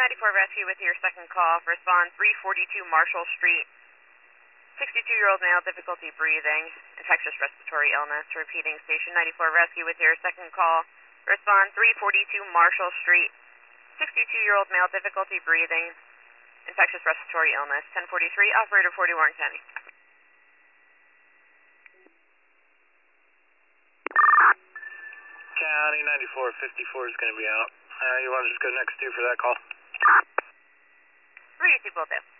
94 Rescue with your second call. Respond 342 Marshall Street. 62-year-old male, difficulty breathing, infectious respiratory illness. Repeating, Station 94 Rescue with your second call. Respond 342 Marshall Street. 62-year-old male, difficulty breathing, infectious respiratory illness. 1043, operator 40 Warren County. County 9454 is going to be out. You want to just go next 2 for that call? Ready, people do.